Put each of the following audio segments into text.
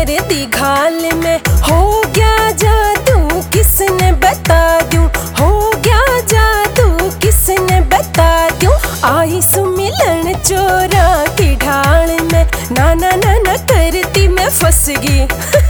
दी घाल में हो गया जादू किसने बता दूं, हो गया जादू किसने बता दूं। आई सुमिलन चोरा की ढाल में, ना ना ना ना करती मैं फंस गई।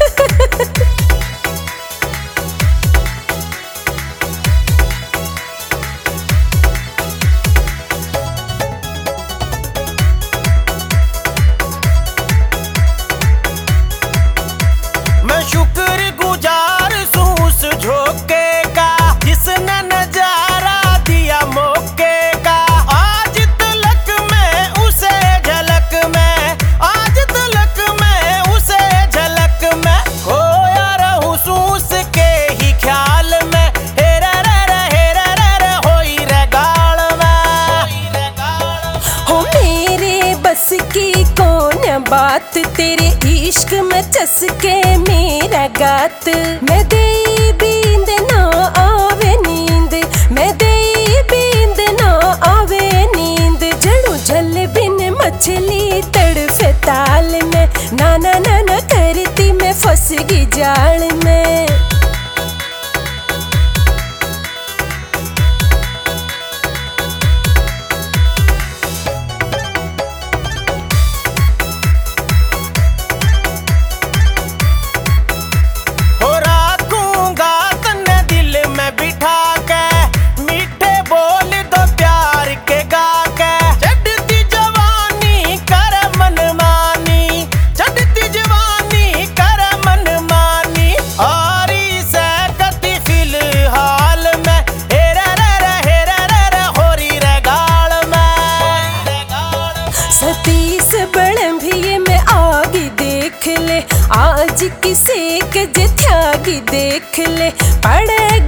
शुक्रगुजार सूस झोंके का जिसने नजारा दिया मौके का। आज तलक में उसे झलक में, आज तलक में उसे झलक में खोया रहूं सूस के ही ख्याल में। हेरे रे होई रे गाल में। हो मेरे बस की कौन बात, तेरे इश्क में चसके मेरा गात। मैं दे बींद ना आवे नींद, मैं दे बींद ना आवे नींद। जड़ू जल बिन मछली तड़फे ताल में, ना ना ना ना करती मैं फंस गई जाल में। सतीश बड़ंभिये में आगी देख ले, आज किसे के त्यागी देख ले। पड़